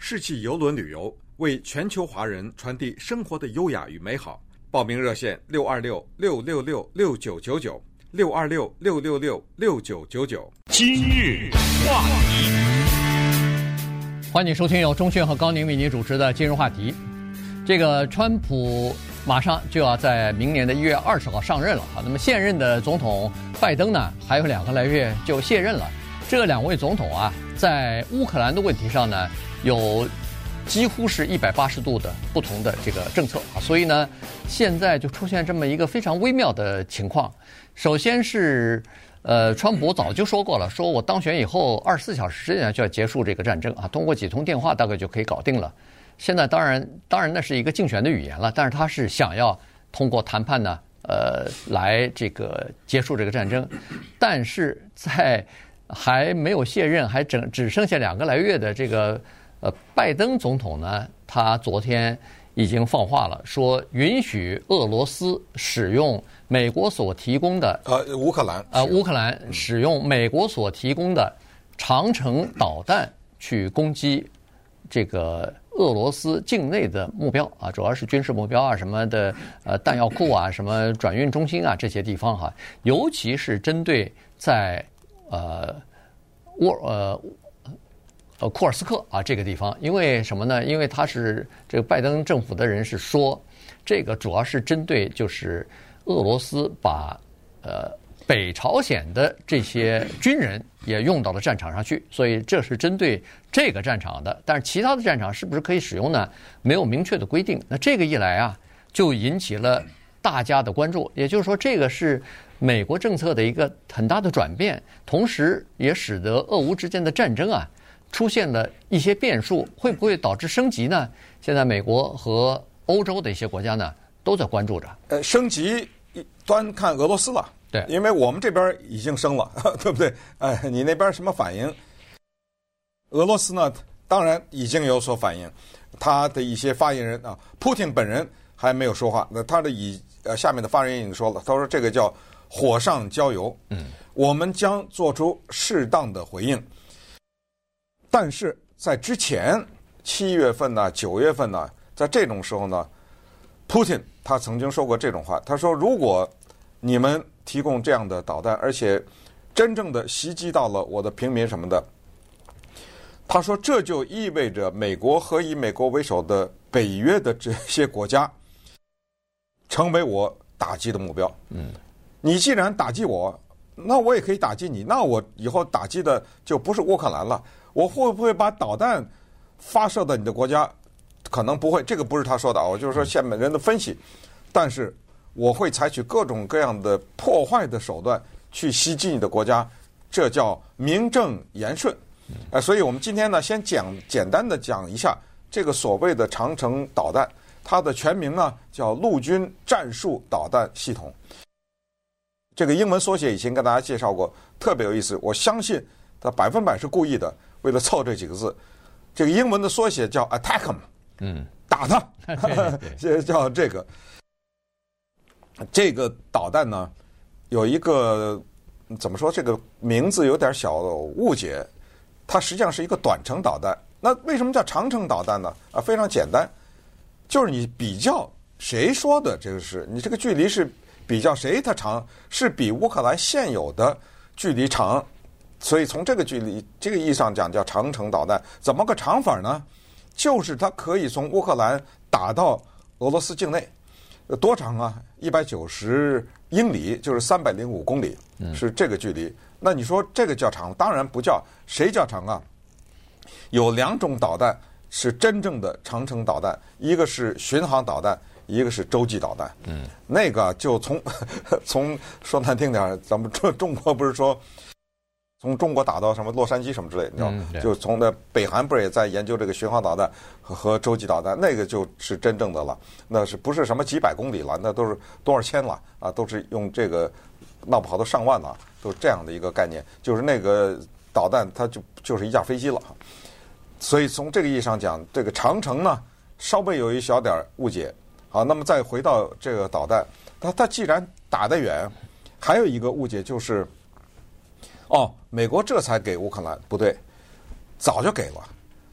世纪邮轮旅游，为全球华人传递生活的优雅与美好。报名热线626-666-6999，626-666-6999。 今日话题， 欢迎收听由钟迅和高宁为您主持的今日话题。这个川普马上就要在明年的1月20号上任了。那么现任的总统拜登呢，还有2个来月就卸任了。这2位总统啊，在乌克兰的问题上呢，有几乎是180度的不同的这个政策啊，所以呢，现在就出现这么一个非常微妙的情况。首先是川普早就说过了，说我当选以后24小时之内就要结束这个战争啊，通过几通电话大概就可以搞定了。现在当然那是一个竞选的语言了，但是他是想要通过谈判呢，来这个结束这个战争。但是在还没有卸任，还只剩下2个来月的这个拜登总统呢，他昨天已经放话了，说允许俄罗斯使用美国所提供的乌克兰使用美国所提供的长程导弹去攻击这个俄罗斯境内的目标啊，主要是军事目标啊，什么的弹药库啊，什么转运中心啊这些地方哈，尤其是针对在库尔斯克啊这个地方，因为什么呢？因为他是这个拜登政府的人是说，这个主要是针对就是俄罗斯把北朝鲜的这些军人也用到了战场上去，所以这是针对这个战场的。但是其他的战场是不是可以使用呢？没有明确的规定。那这个一来啊，就引起了大家的关注。也就是说，这个是美国政策的一个很大的转变，同时也使得俄乌之间的战争啊出现了一些变数，会不会导致升级呢？现在美国和欧洲的一些国家呢都在关注着。 升级端看俄罗斯了。 对， 因为我们这边已经升了，对不对？你那边什么反应？俄罗斯呢，当然已经有所反应。他的一些发言人啊，普京本人还没有说话。那他的下面的发言人已经说了，他说这个叫火上浇油。我们将做出适当的回应。但是在之前7月份呢、9月份呢，在这种时候呢，普京他曾经说过这种话，他说如果你们提供这样的导弹，而且真正的袭击到了我的平民什么的，他说这就意味着美国和以美国为首的北约的这些国家成为我打击的目标。你既然打击我，那我也可以打击你，那我以后打击的就不是乌克兰了。我会不会把导弹发射到你的国家？可能不会，这个不是他说的啊，我就是说下面人的分析。但是我会采取各种各样的破坏的手段去袭击你的国家，这叫名正言顺。所以我们今天呢，先简单的讲一下这个所谓的长程导弹，它的全名呢叫陆军战术导弹系统。这个英文缩写以前跟大家介绍过，特别有意思。我相信他100%是故意的，为了凑这几个字。这个英文的缩写叫 attack him， 打他，叫这个。这个导弹呢，有一个怎么说？这个名字有点小误解，它实际上是一个短程导弹。那为什么叫长程导弹呢？非常简单，就是你比较谁说的这个是你这个距离是比较谁它长，是比乌克兰现有的距离长，所以从这个距离这个意义上讲叫长程导弹。怎么个长法呢？就是它可以从乌克兰打到俄罗斯境内。多长啊？190英里，就是305公里，是这个距离。那你说这个叫长？当然不叫。谁叫长啊？有2种导弹是真正的长程导弹，一个是巡航导弹，一个是洲际导弹。那个就从说难听点，咱们中国不是说从中国打到什么洛杉矶什么之类的，你知道，就从那北韩不是也在研究这个巡航导弹和洲际导弹，那个就是真正的了，那是不是什么几百公里了，那都是多少千了啊，都是用这个闹不好都上万了，都是这样的一个概念，就是那个导弹它就是一架飞机了。所以从这个意义上讲，这个长程呢稍微有一小点误解。好，那么再回到这个导弹，它既然打得远，还有一个误解就是。美国这才给乌克兰，不对，早就给了。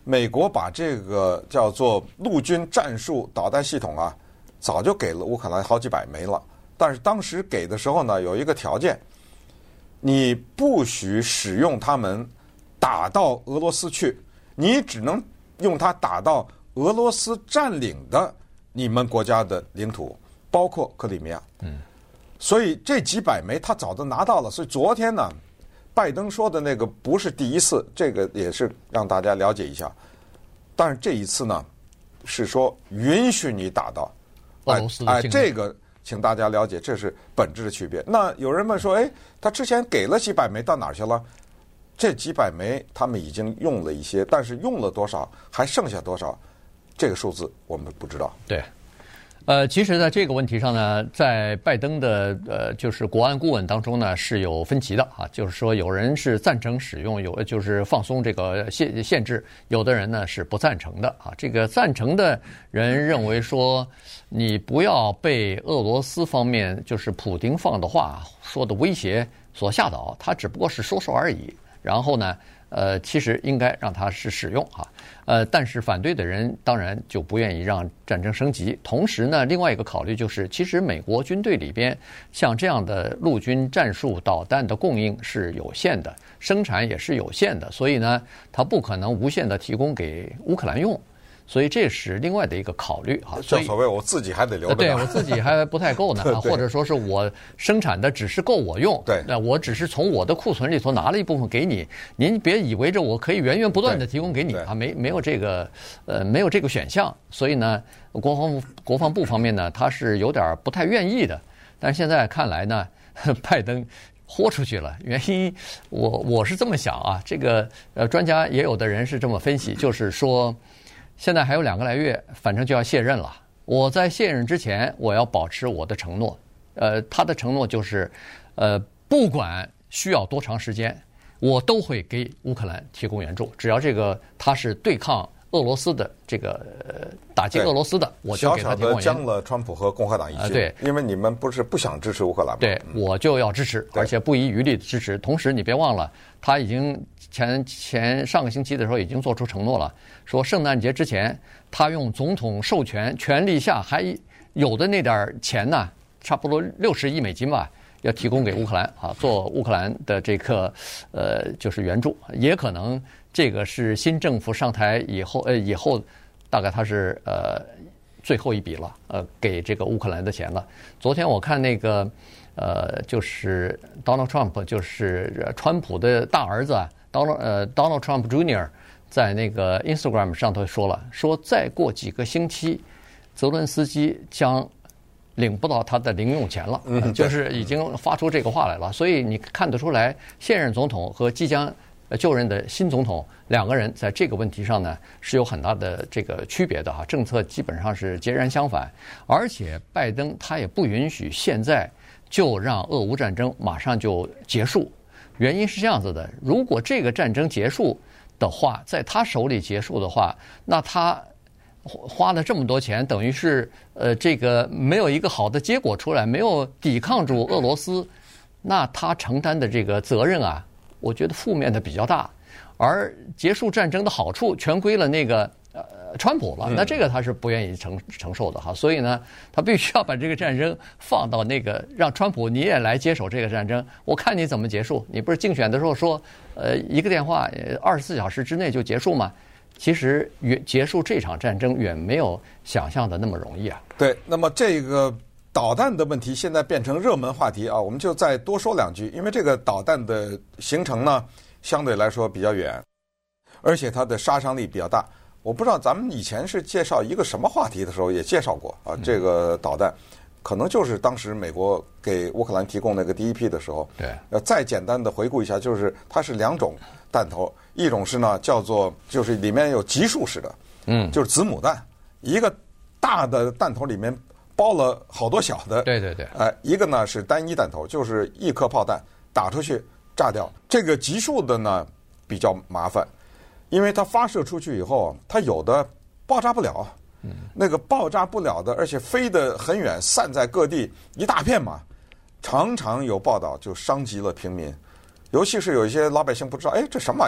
美国把这个叫做陆军战术导弹系统啊，早就给了乌克兰好几百枚了。但是当时给的时候呢，有一个条件，你不许使用它们打到俄罗斯去，你只能用它打到俄罗斯占领的你们国家的领土，包括克里米亚。所以这几百枚他早就拿到了。所以昨天呢，拜登说的那个不是第一次，这个也是让大家了解一下。但是这一次呢，是说允许你打到俄罗斯的境内。 这个请大家了解，这是本质的区别。那有人问说，他之前给了几百枚到哪儿去了？这几百枚他们已经用了一些，但是用了多少，还剩下多少，这个数字我们不知道。 对。其实在这个问题上呢，在拜登的就是国安顾问当中呢是有分歧的啊，就是说有人是赞成使用，就是放松这个限制，有的人呢是不赞成的啊。这个赞成的人认为说，你不要被俄罗斯方面就是普丁放的话说的威胁所吓倒，他只不过是说说而已。然后呢，其实应该让它是使用啊。但是反对的人当然就不愿意让战争升级。同时呢，另外一个考虑就是，其实美国军队里边像这样的陆军战术导弹的供应是有限的，生产也是有限的，所以呢，它不可能无限的提供给乌克兰用。所以这是另外的一个考虑啊。 正所谓我自己还得留着， 对我自己还不太够呢或者说是我生产的只是够我用， 对， 那我只是从我的库存里头拿了一部分给你，您别以为着我可以源源不断的提供给你啊，没有这个没有这个选项。所以呢，国防部方面呢，他是有点不太愿意的。但是现在看来呢，拜登豁出去了。原因我是这么想啊，这个专家也有的人是这么分析，就是说，现在还有2个来月，反正就要卸任了。我在卸任之前，我要保持我的承诺。他的承诺就是，不管需要多长时间，我都会给乌克兰提供援助。只要这个他是对抗俄罗斯的这个打击俄罗斯的，我就给他提供援助。 小小的将了川普和共和党一些，对，因为你们不是不想支持乌克兰吗？ 对，我就要支持，而且不遗余力的支持。同时，你别忘了，他已经上个星期的时候已经做出承诺了，说圣诞节之前，他用总统授权权力下还有的那点钱呢，差不多60亿美金吧，要提供给乌克兰啊，做乌克兰的这个就是援助，也可能这个是新政府上台以后大概他是最后一笔了，给这个乌克兰的钱了。昨天我看那个就是 Donald Trump， 就是川普的大儿子啊，Donald Trump Jr. 在那个 Instagram 上头说了，说再过几个星期，泽伦斯基将领不到他的零用钱了，就是已经发出这个话来了。所以你看得出来，现任总统和即将就任的新总统2个人在这个问题上呢是有很大的这个区别的哈，政策基本上是截然相反。而且拜登他也不允许现在就让俄乌战争马上就结束，原因是这样子的：如果这个战争结束的话，在他手里结束的话，那他花了这么多钱，等于是这个没有一个好的结果出来，没有抵抗住俄罗斯，那他承担的这个责任啊，我觉得负面的比较大。而结束战争的好处全归了那个川普了，那这个他是不愿意承受的哈。所以呢，他必须要把这个战争放到那个让川普你也来接手这个战争，我看你怎么结束。你不是竞选的时候说一个电话24小时之内就结束吗？其实结束这场战争远没有想象的那么容易啊。 对，那么这个导弹的问题现在变成热门话题啊，我们就再多说2句。因为这个导弹的形成呢，相对来说比较远，而且它的杀伤力比较大。我不知道咱们以前是介绍一个什么话题的时候也介绍过啊，这个导弹可能就是当时美国给乌克兰提供那个第一批的时候。 对， 再简单的回顾一下，就是它是2种弹头，一种是呢叫做就是里面有级数式的，就是子母弹，一个大的弹头里面包了好多小的， 对， 一个呢是单一弹头，就是1颗炮弹打出去炸掉。这个级数的呢比较麻烦，因为它发射出去以后，它有的爆炸不了，那个爆炸不了的，而且飞得很远，散在各地一大片嘛，常常有报道就伤及了平民，尤其是有一些老百姓不知道，这什么玩意儿，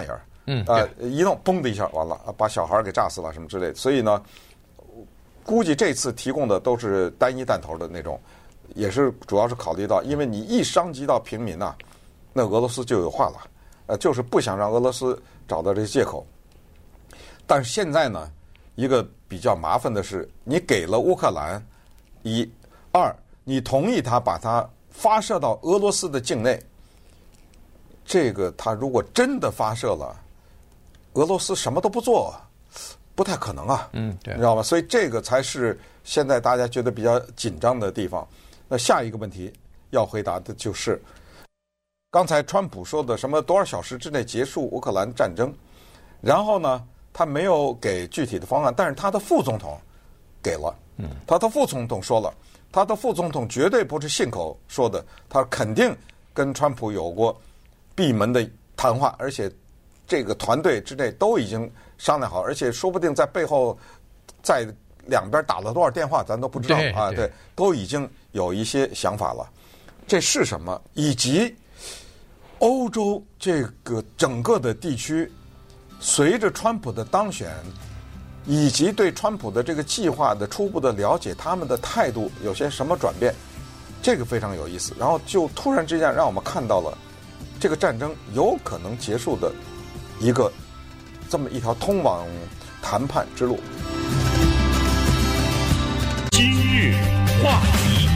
一弄嘣的一下完了，把小孩给炸死了什么之类的。所以呢，估计这次提供的都是单一弹头的那种，也是主要是考虑到，因为你一伤及到平民啊，那俄罗斯就有话了，就是不想让俄罗斯找到这个借口。但是现在呢，一个比较麻烦的是，你给了乌克兰2，你同意他把它发射到俄罗斯的境内，这个他如果真的发射了，俄罗斯什么都不做，不太可能啊。 对， 你知道吗？所以这个才是现在大家觉得比较紧张的地方。那下一个问题要回答的就是，刚才川普说的什么多少小时之内结束乌克兰战争，然后呢，他没有给具体的方案，但是他的副总统给了。他的副总统说了，他的副总统绝对不是信口说的，他肯定跟川普有过闭门的谈话，而且这个团队之内都已经商量好，而且说不定在背后在两边打了多少电话，咱都不知道啊。对，都已经有一些想法了。这是什么？以及欧洲这个整个的地区，随着川普的当选，以及对川普的这个计划的初步的了解，他们的态度有些什么转变？这个非常有意思。然后就突然之间让我们看到了这个战争有可能结束的这么一条通往谈判之路。 今日话题，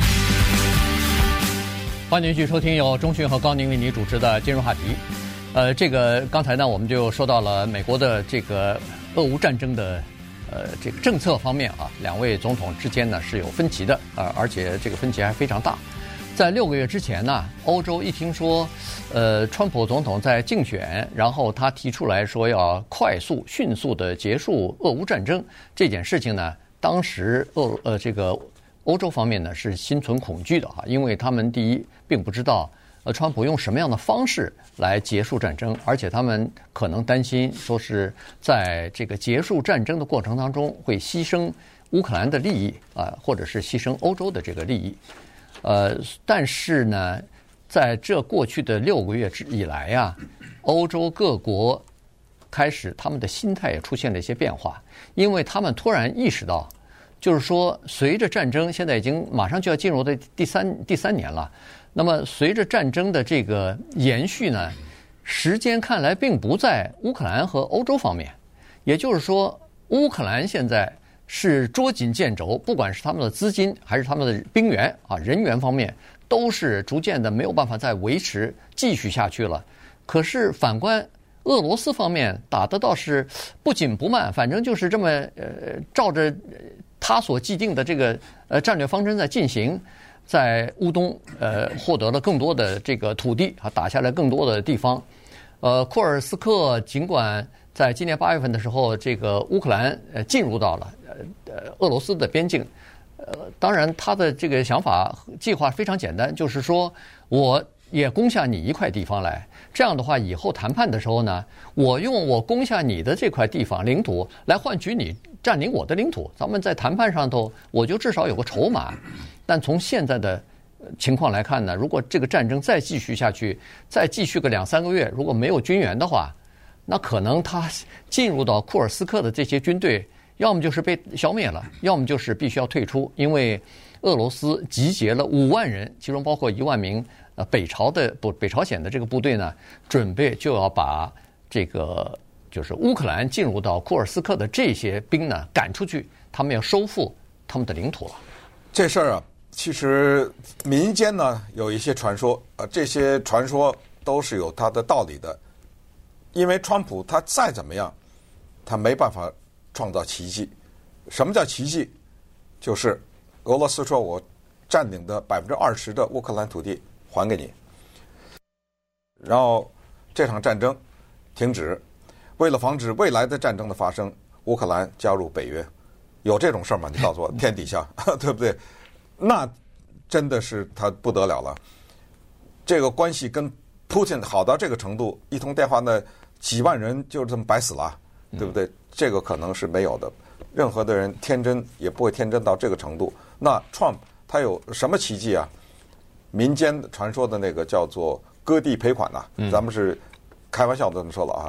欢迎继续收听由钟迅和高宁为你主持的今日话题。这个刚才呢，我们就说到了美国的这个俄乌战争的这个政策方面啊，两位总统之间呢是有分歧的，而且这个分歧还非常大。在6个月之前呢，欧洲一听说，川普总统在竞选，然后他提出来说要迅速的结束俄乌战争这件事情呢，当时这个欧洲方面呢是心存恐惧的哈，因为他们第一并不知道川普用什么样的方式来结束战争，而且他们可能担心说是在这个结束战争的过程当中会牺牲乌克兰的利益或者是牺牲欧洲的这个利益。但是呢，在这过去的6个月以来啊，欧洲各国开始他们的心态也出现了一些变化，因为他们突然意识到，就是说随着战争现在已经马上就要进入的第三年了，那么随着战争的这个延续呢，时间看来并不在乌克兰和欧洲方面，也就是说乌克兰现在是捉襟见肘，不管是他们的资金还是他们的兵员人员方面，都是逐渐的没有办法再继续下去了。可是反观俄罗斯方面打的倒是不紧不慢，反正就是这么照着他所既定的这个战略方针在进行，在乌东获得了更多的这个土地打下来更多的地方。库尔斯克尽管在今年8月份的时候，这个乌克兰进入到了俄罗斯的边境，当然他的这个想法计划非常简单，就是说我也攻下你一块地方来，这样的话以后谈判的时候呢，我用我攻下你的这块地方领土来换取你占领我的领土，咱们在谈判上头我就至少有个筹码。但从现在的情况来看呢，如果这个战争再继续下去，再继续个2-3个月，如果没有军援的话，那可能他进入到库尔斯克的这些军队，要么就是被消灭了，要么就是必须要退出，因为俄罗斯集结了5万人，其中包括1万名北朝鲜的这个部队呢，准备就要把这个就是乌克兰进入到库尔斯克的这些兵呢赶出去，他们要收复他们的领土了。 这事儿啊，其实民间呢有一些传说，这些传说都是有它的道理的。因为川普他再怎么样，他没办法创造奇迹。什么叫奇迹？就是俄罗斯说我占领的20%的乌克兰土地还给你，然后这场战争停止。为了防止未来的战争的发生，乌克兰加入北约。有这种事儿吗？你告诉我，天底下对不对？那真的是他不得了了。这个关系跟普京好到这个程度，一通电话呢，几万人就这么白死了，对不对？这个可能是没有的。任何的人天真也不会天真到这个程度。那 Trump 他有什么奇迹啊？民间传说的那个叫做割地赔款呐，咱们是开玩笑的这么说了啊。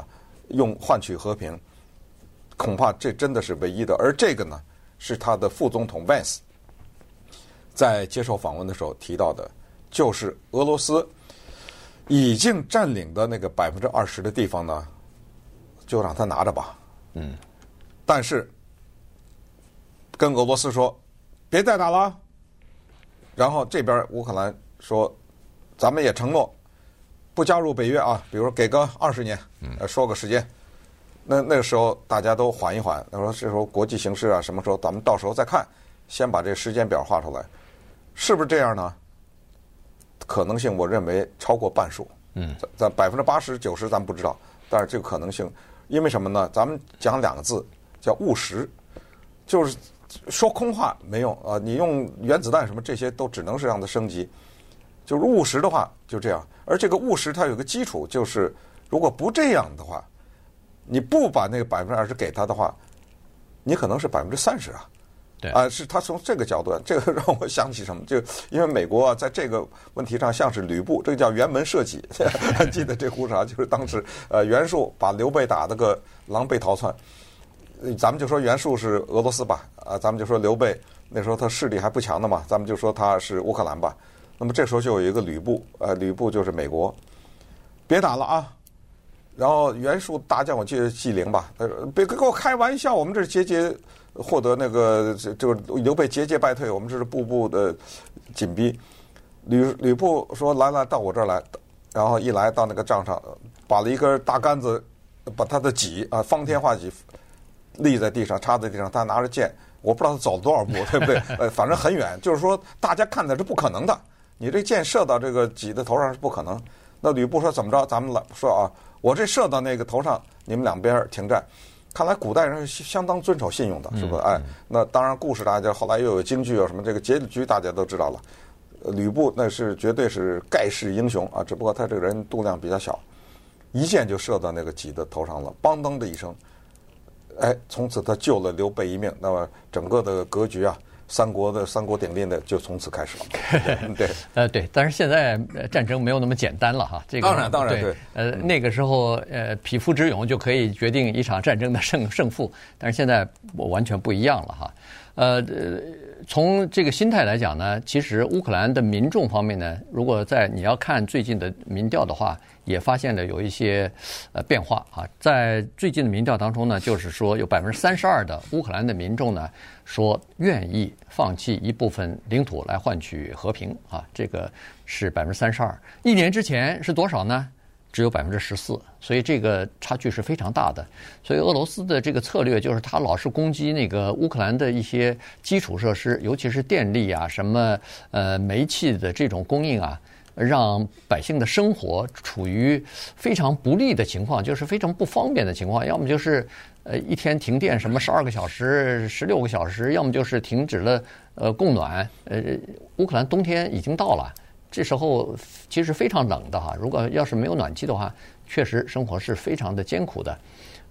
用换取和平，恐怕这真的是唯一的。而这个呢，是他的副总统 Vance 在接受访问的时候提到的，就是俄罗斯已经占领的那个20%的地方呢，就让他拿着吧。但是跟俄罗斯说别再打了，然后这边乌克兰说咱们也承诺不加入北约啊，比如说给个20年，说个时间。那个时候大家都缓一缓，他说这时候国际形势啊，什么时候咱们到时候再看，先把这时间表画出来，是不是这样呢？可能性我认为超过半数。在80%、90%咱们不知道，但是这个可能性，因为什么呢？咱们讲2个字叫务实，就是说空话没用啊！你用原子弹什么这些都只能是让它升级，就是务实的话就这样。而这个务实它有个基础，就是如果不这样的话，你不把那个20%给他的话，你可能是30%啊。 对是他从这个角度，这个让我想起什么？就因为美国啊，在这个问题上像是吕布，这个叫辕门射戟，还记得这故事啊？就是当时袁术把刘备打得个狼狈逃窜，咱们就说袁术是俄罗斯吧，咱们就说刘备那时候他势力还不强的嘛，咱们就说他是乌克兰吧。那么这时候就有一个吕布，吕布就是美国，别打了啊！然后袁术大将我记得纪灵吧，别跟我开玩笑，我们这是节节获得那个就是刘备节节败退，我们这是步步的紧逼。吕布说来到我这儿来，然后一来到那个帐上，把了一根大杆子，把他的戟方天画戟立在地上，插在地上，他拿着剑，我不知道他走了多少步，对不对？反正很远，就是说大家看的是不可能的，你这剑射到这个戟的头上是不可能。那吕布说怎么着？咱们来说啊，我这射到那个头上，你们两边停战。看来古代人是相当遵守信用的，是不是？那当然，故事大家后来又有京剧啊什么，这个结局大家都知道了。吕布那是绝对是盖世英雄啊，只不过他这个人度量比较小，一箭就射到那个戟的头上了，梆噔的一声，从此他救了刘备一命。那么整个的格局啊，三国鼎立的就从此开始了。对， 对，但是现在战争没有那么简单了哈。这个当然对，那个时候匹夫之勇就可以决定一场战争的胜负，但是现在我完全不一样了哈。从这个心态来讲呢，其实乌克兰的民众方面呢，如果你要看最近的民调的话，也发现了有一些变化啊。在最近的民调当中呢，就是说有32%的乌克兰的民众呢说愿意放弃一部分领土来换取和平啊，这个是32%。1年之前是多少呢？只有14%，所以这个差距是非常大的。所以俄罗斯的这个策略就是他老是攻击那个乌克兰的一些基础设施，尤其是电力啊、什么煤气的这种供应啊，让百姓的生活处于非常不利的情况，就是非常不方便的情况。要么就是一天停电什么12个小时、16个小时，要么就是停止了供暖。乌克兰冬天已经到了。这时候其实非常冷的哈，如果要是没有暖气的话，确实生活是非常的艰苦的。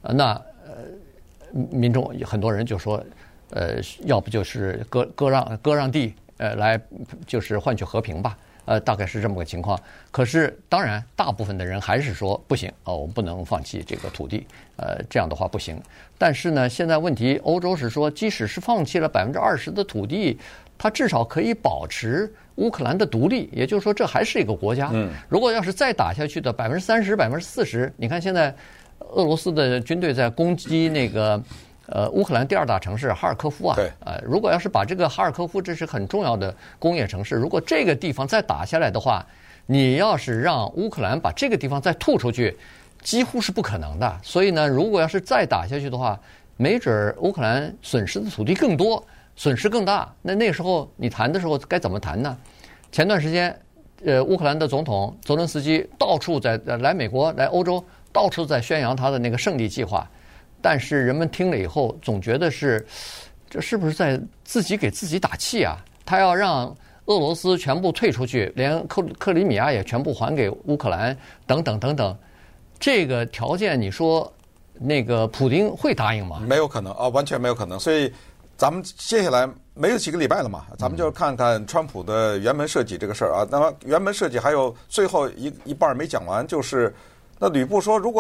民众很多人就说，要不就是割让地，来就是换取和平吧，大概是这么个情况。可是当然，大部分的人还是说不行我们不能放弃这个土地，这样的话不行。但是呢，现在问题，欧洲是说，即使是放弃了20%的土地，它至少可以保持乌克兰的独立，也就是说，这还是一个国家。如果要是再打下去的30%、40%，你看现在俄罗斯的军队在攻击那个乌克兰第2大城市哈尔科夫啊。 对。 如果要是把这个哈尔科夫，这是很重要的工业城市，如果这个地方再打下来的话，你要是让乌克兰把这个地方再吐出去，几乎是不可能的。所以呢，如果要是再打下去的话，没准乌克兰损失的土地更多，损失更大。那时候你谈的时候该怎么谈呢？前段时间，乌克兰的总统泽伦斯基到处来美国、来欧洲，到处在宣扬他的那个胜利计划。但是人们听了以后，总觉得这是不是在自己给自己打气啊？他要让俄罗斯全部退出去，连克里米亚也全部还给乌克兰，等等等等。这个条件，你说那个普丁会答应吗？ 没有可能完全没有可能。所以咱们接下来没有几个礼拜了嘛，咱们就看看川普的辕门射戟这个事儿啊。那么辕门射戟还有最后一半没讲完，就是那吕布说，如果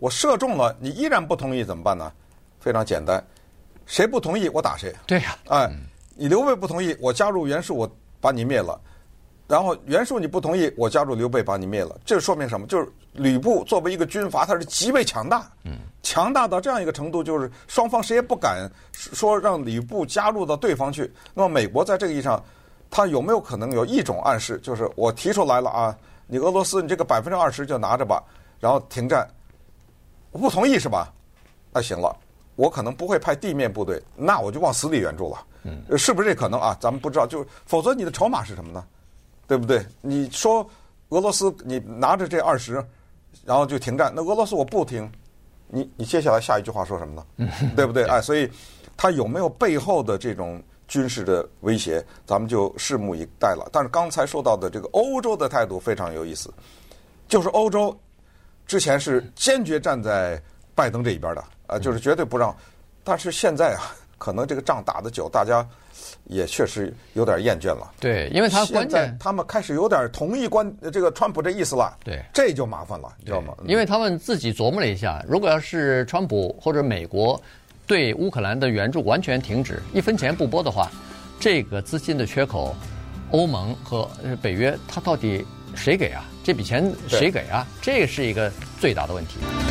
我射中了，你依然不同意怎么办呢？非常简单，谁不同意我打谁。 对呀， 你刘备不同意，我加入袁术，我把你灭了。然后袁术你不同意，我加入刘备把你灭了。这说明什么？就是吕布作为一个军阀，他是极为强大，强大到这样一个程度，就是双方谁也不敢说让吕布加入到对方去。那么美国在这个意义上，他有没有可能有一种暗示，就是我提出来了啊，你俄罗斯你这个20%就拿着吧，然后停战，我不同意是吧？那行了，我可能不会派地面部队，那我就往死里援助了。是不是这可能啊？咱们不知道，就是否则你的筹码是什么呢？对不对？你说俄罗斯你拿着这20，然后就停战，那俄罗斯我不停，你接下来下一句话说什么呢？对不对？所以他有没有背后的这种军事的威胁，咱们就拭目以待了。但是刚才说到的这个欧洲的态度非常有意思，就是欧洲之前是坚决站在拜登这一边的，就是绝对不让。但是现在啊，可能这个仗打得久，大家也确实有点厌倦了。 对，因为他关键他们开始有点同意这个川普这意思了。 对， 这就麻烦了，你知道吗？ 因为他们自己琢磨了一下，如果要是川普或者美国对乌克兰的援助完全停止，1分钱不拨的话，这个资金的缺口，欧盟和北约，它到底谁给啊？这笔钱谁给啊？这是一个最大的问题。